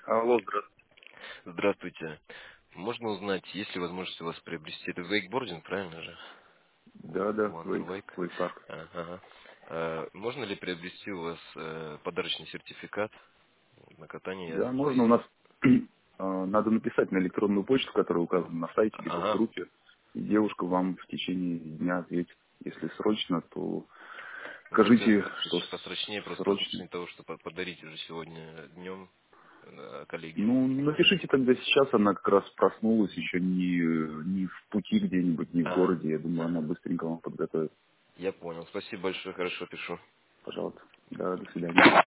Алло, здравствуйте. Здравствуйте. Можно узнать, есть ли возможность у вас приобрести это вейкбординг, правильно же? Да, да, Wonderwake. Вейпак. Ага. Можно ли приобрести у вас подарочный сертификат на катание? Да, Ну можно. У и... нас надо написать на электронную почту, которая указана на сайте, либо в Ага. группе. И девушка вам в течение дня ответит. Если срочно, то Ну, хотелось скажите, бы что посрочнее, просто по срочно. причине того, что подарить уже сегодня днем коллеге. Ну, напишите тогда сейчас, она как раз проснулась, еще не в пути где-нибудь, не в А, городе. Я думаю, она ага. быстренько вам подготовит. Я понял. Спасибо большое, хорошо пишу. Пожалуйста. Да, до свидания.